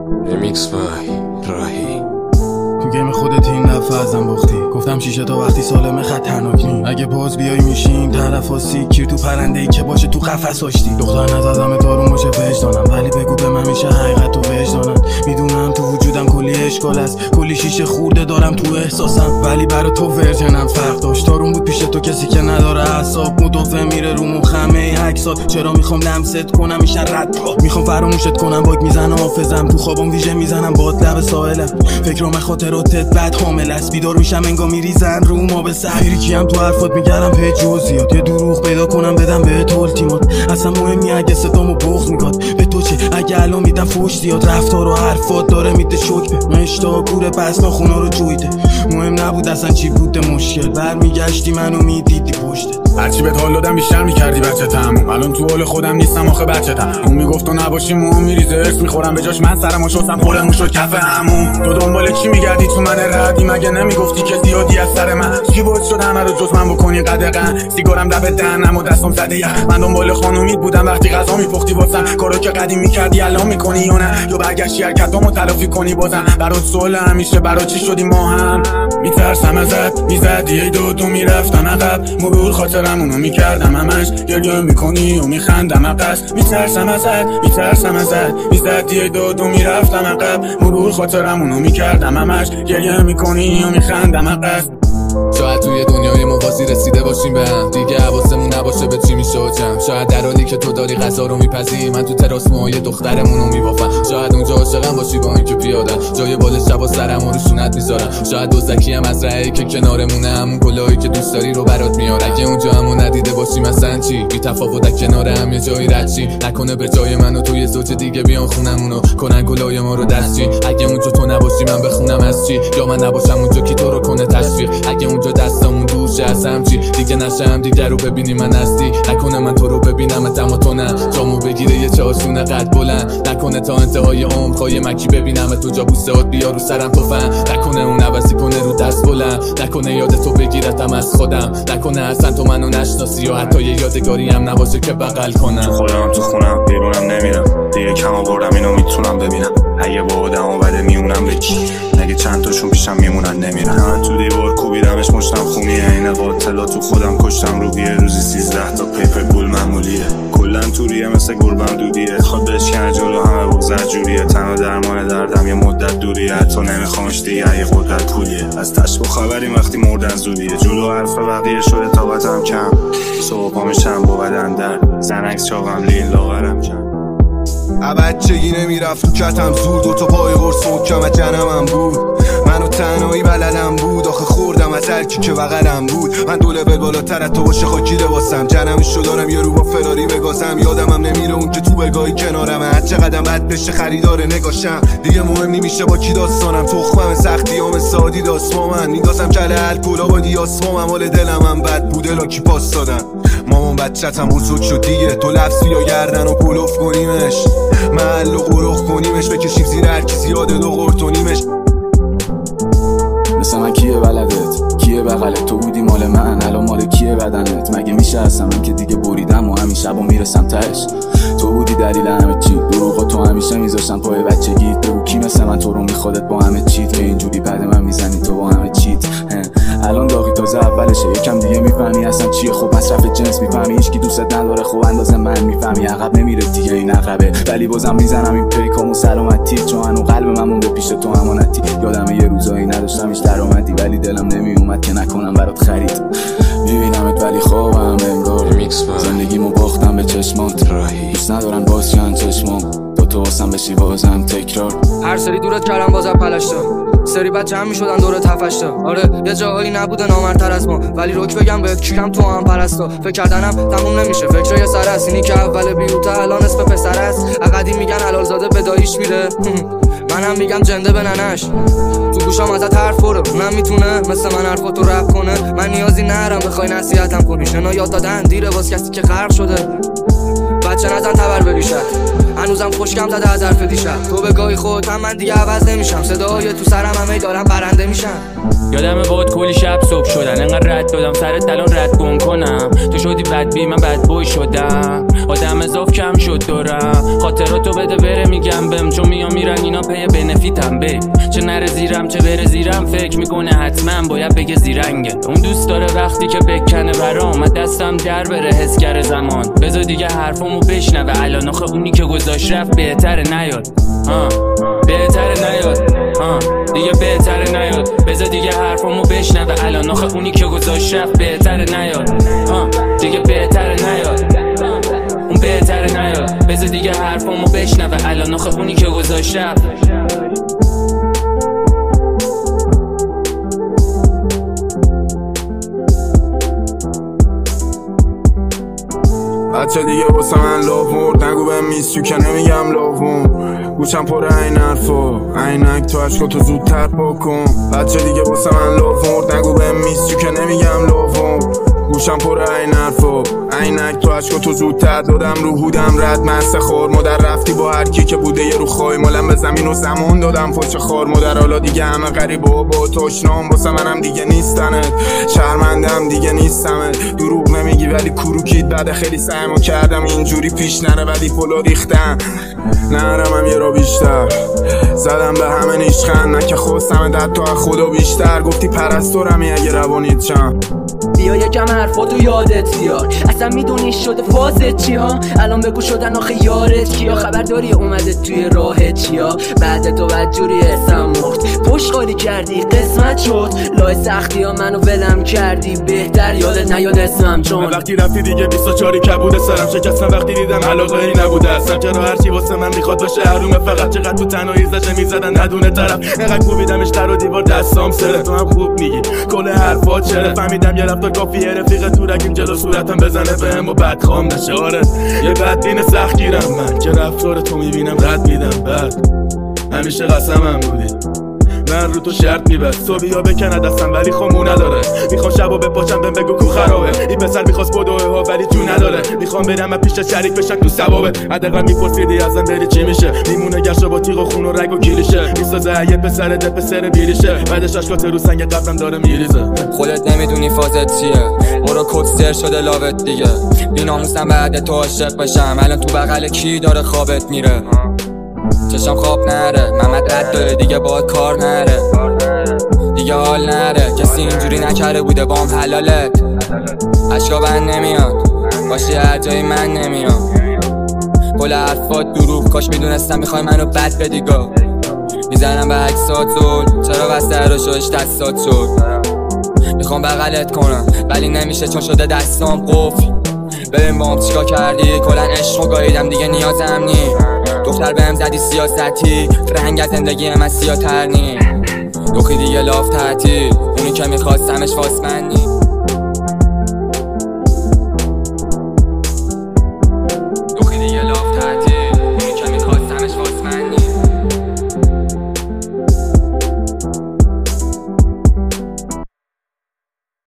Remix by راهی. تو گیم خودت این دفعه ازم باختی. گفتم شیشه تا وقتی سالمه خطرناک نی. اگه باز بیای میشیم طرفا سیکیر تو پرنده‌ای که باشه تو قفس آشتی. دختر نزدم دارون باشه وجدانم، ولی بگو به من میشه حقیقت و وجدانم. میدونم تو وجودم کلی اشکال است، کلی شیشه خورده دارم تو احساسم، ولی برا تو ورژنم فرق داشت. دارون بود پیش تو کسی که نداره اعصاب، مدافع میره رو مخمه عکسات. چرا میخوام لمست کنم میشن رد، میخوام فراموشت کنم باگ میزنم حافظم. تو خوابم ویژه میزنم باد لب ساحلم، فکرام خاطراتت بد حامل است. بیدار میشم انگار میریزن رو ما به سر. فریکیم تو حرفات میگردم به جزئیات، یه دروغ پیدا کنم بدم به التیمات. اصلا مهم نی اگه صدامو بغض میگاد به تو چه، اگه الان میدم فوش زیاد. رفتار و حرفات داره میده شوک به مشتاق کوره پس ناخونا رو جویده. مهم نبود اصلا چی بود مشکل، برمیگشتی منو میدیدی پشتت. هرچی بهت حال دادم بیشتر میکردی بچه تموم. الان تو حال خودم نیستم آخه بچه تم. اون میگفت تو نباشی موم میریزه ارس میخورم، به جاش من سرمو شستم پرمون شد کف همون. تو دنبال چی میگردی تو من ردی؟ مگه نمیگفتی که زیادی از سر من چی بود شد همه رو جز من بکنی قدقن. سیگارم لب دهنم و دستم زده یخ. من دنبال خانومیت بودم وقتی غذا میپختی واسم، کارو که قدیم میکردی الان میکنی یا نه؟ یا برگشتی حرکتامو تلافی کنی بازم؟ برات سوال همیشه برات چی شدی ما هم؟ میترسم ازت، میزدی ای دو میرفتم عقب، مرور خاطرمونو میکردم همش، گریه میکنی و میخندم عقص. میترسم ازت میزدی ای دو میرفتم عقب، مرور خاطرمونو میکردم همش، گریه میکنی و میخندم عقص. شاید توی دنیای موازی رسیده باشیم به هم دیگه، حواسمون نباشه به چی میشه و جمع. شاید در حالی که تو داری غذا رو میپزی، من تو تراس موهای دخترمونو میبافم. شاید اونجا عاشقم باشی با اینکه پیادم، جای بال شبا سرمو رو شونت میذارم. شاید دوزکیم از رأیی که کنارمونه، همون کلاهی که دوست داری رو برات میاره. اگه اونجا همو ندیده باشی مثلا چی؟ بی تفاوت کنار هم یه جایی رد چی؟ نکنه به جای منو تو یه زوج دیگه بیان خونمونو کنن گلای ما رو دستچی. اگه اونجا تو نباشی من بخونم از چی؟ یا من نباشم اونجا کی تو رو کنه تشویق؟ اگه اونجا دستامون دوشه از همچی دیگه نشه هم دیگه رو ببینی من هستی. نکنه من تو رو ببینم اما تو نه، جامو بگیره یه چاشونه قد بلند. نکنه تا انتهای عمر خواهی مکی ببینم تو جا بوسهات بیا رو سرم توفن. نکنه اون عوضی کنه رو دست بلند، نکنه یاد تو بگیرتم از خودم. نکنه اصلا تو منو نشناسی یا حتی یه یادگاری هم نباشه که بغل کنم. خودم تو خونم بیرونم نمیرم دیگه، کم آوردم اینو میتونم ببینم. اگه با آدم آبده میمونم به کی؟ اگه چند تاشون پیشم میمونن نمیرن. من تو دیوار کوبیدمش مشتم خونیه، این قاتلا تو خودم کشتم روحیه. روزی 13 تا پیپر گل معمولیه، کلن توریه مثل گربم دودیه. خواد بشکنه جلو همه بغزت جوریه، تنها درمان دردم یه مدت دوریه. حتی نمیخوامش دیگه یه قدرت پولیه، از تشبه خبریم وقتی مردن زودیه. جلو حرف بقیه شده طاقتم کم، صبح پا میشم با بدن درد، زنکس چاقم لیل لاغرم کم. بچگی نمیرفت تو کتم زود، دوتا پای قرص محکم جنمم بود. منو تنهایی بلدم بود، آخه خوردم از هرکی که بغلم بود. من دو لول بالاتر از تو باشه خاکی لباسم، جنمش رو دارم یارو با فراری بگازم. یادمم نمیره اون که تو بگاهی کنارمه، هر چقدر بد بشه خریدار نگاشم. دیگه مهم نمیشه با کی داستانم، تخمم سختیام سادی داستما. من میگاسم کله الکلا با دیاسمام، حال دلمم بد بود الا کی پاس دادن. مامان بچه‌تم بزرگ شد دیگه، تو لفظی یا گردن و پلوف کنیمش، محل و قروخ کنیمش، بکشیم زیر هر کی زیاده دو قرطونیمش. مثل من کیه بلدت، کیه بغلت؟ تو بودی مال من الان مال کیه بدنت؟ مگه میشه اصلا من که دیگه بریدم و همین شبا میرسم تهش؟ تو بودی دلیل همه چی، دروغا تو همیشه میذاشتن پای بچگیت. بگو کی مثل من تو رو میخوادت با همه چیت، که اینجوری بعد من میزنی تو با همه چیت. الان داغی تازه اولشه، یکم دیگه میفهمی اصلا چیه. خب مصرف جنس میفهمی، هیچکی دوستت نداره خب اندازه من میفهمی. عقب نمیره دیگه این عقبه، ولی بازم میزنم این پیکامو سلامتی، چون هنو قلب من مونده پیش تو امانتی. یادم یه روزایی نداشتم هیچ درآمدی، ولی دلم نمیومد که نکنم برات خرید. میبینمت ولی خوابم انگار، زندگیمو باختم به چشمات. دوست ندارن باشن چشمام، تو واسم بشی بازم تکرار. هر سری دورت کردم بازم پلشتا، سری بچه هم میشدن دورت هفشتا. آره یه جایی نبوده نامرتر از ما، ولی روک بگم بهت کیرم تو هم پرستا. فکر کردنم تموم نمیشه، فکر یه سر است. اینی که اول بیروته الان اسم پسر است. عقدی میگن حلال زاده به داییش میره، منم میگم جنده به ننش. تو گوشم ازت حرف برو، اونم میتونه مثل من حرفاتو رپ کنه. من نیازی نرم بخوای نصیحتم کنی، شنا یاد دادن دیره واس کسی که غرق شده. بچه نزن تبر بریشت هنوزم خوشگم زده از حرف دیشب تو به گاهی خودت هم من دیگه عوض نمیشم صداهای تو سرم همه دارم برنده میشم یادمه باید کلی شب صبح شدن انقدر رد دادم سرت الان رد گم کنم تو شدی بد بی من بد بوی شدم آدم اضاف کم شد دارم خاطراتو بده بره میگم بهم چون میام میرن اینا پی بنفیتم به چه نره زیرم چه بره زیرم فکر میکنه حتما باید بگه زیرنگه اون دوست داره وقتی که بکنه برام من دستم در بره حس کرده زمان بذار دیگه حرفمو بشنوه الان آخه اونی که گذاشت رفت بهتره نیاد بهتره نیاد دیگه بهتره نیاد بذار دیگه حرفمو بشنوه الان آخه اونی که گذاشت رفت بهتره نیاد دیگه بهتره نیاد اون بهتره نیاد بذار دیگه حرفمو بشنوه الان آخه اونی که گذاشت رفت بچه دیگه واسه من لاف مرد نگو بهم میسیو که نمیگم لافون گوشم پر این حرفا عینک تو عشقا تو زودتر بکن بچه دیگه واسه من لاف مرد نگو بهم میسیو که نمیگم لافون گوشم پر این حرفا عینک تو عشقا تو زودتر دادم رو هودم رد مست خور مادر رفتی با هر کی که بوده یه رو خواهی مالم به زمین و زمان دادم فوش خار مادر حالا دیگه همه غریب و با تشنام واسه منم دیگه نیستنت شرمندم دیگه نیستمت دروغ نمیگی ولی کروکید بعد خیلی سعیمو کردم اینجوری پیش نره ولی پلو ریختم نرمم یه را بیشتر زدم به همه نیشخن نه که خواستم در تو خدا بیشتر گفتی پرستورمی اگه روانیت چم بیا یکم حرفاتو یادت بیار اصلا میدونی شده فازت چی ها الان بگو شدن آخه یارت کیا خبرداری اومده توی راهت چیا بعد تو بدجوری اسم مخت پشتخالی کردی قسمت شد لای سختی ها منو ولم کردی بهتر یادت نیاد اسمم چون وقتی رفتی دیگه 24 کبود سرم شکستم وقتی دیدم علاقه ای نبوده اصلا چرا هرچی واسه من میخواد باشه حرومه فقط چقدر تو تنهایی زشه میزدن ندونه طرف اینقدر کوبیدمش در و دیوار دستام سره تو هم خوب میگی کل حرفات چرا فهمیدم یه رفتار کافیه رفیق تو رگیم جلو صورتم بزنه بهم و بدخوام نشه آره یه بدبین سخت گیرم من که رفتار تو میبینم رد میدم بعد همیشه قسمم بودی من رو تو شرط میبست صبحی ها بکنه دستم ولی خمو نداره میخوام شبا بپاشم بهم بگو کو خرابه این پسر میخواست بدوه ها ولی جو نداره میخوام برم من پیش شریک بشن تو ثوابه حداقل میپرسیدی ازم بری چی میشه میمونه گشا با تیغ و خون و رگ و کلیشه میسازه یه پسر ده پسر بیریشه بعدش اشکات رو سنگ قبرم داره میریزه خودت نمیدونی فازت چیه برو ککستر شده لاوت دیگه بیناموسم بعد تو عاشق بشم الان تو بغل کی داره خوابت میره چشم خواب نره محمد رد داره دیگه باید کار نره دیگه حال نره کسی اینجوری نکرده بوده بام حلالت اشکا بند نمیاد باشی هر جایی من نمیام کل حرفات دروغ کاش میدونستم میخوای منو بد بدیگا میزنم به عکسات زول چرا بسته رو شوش دستات شد میخوام بغلت کنم ولی نمیشه چون شده دستام قفل ببین بام چیکا کردی کلن عشقو گاییدم دیگه نیازم نی دختر بهم زدی سیاستی رنگ از زندگی من سیاه تر نی دوخی دیگه لاف تعطیل اونی که میخواستمش واسمنی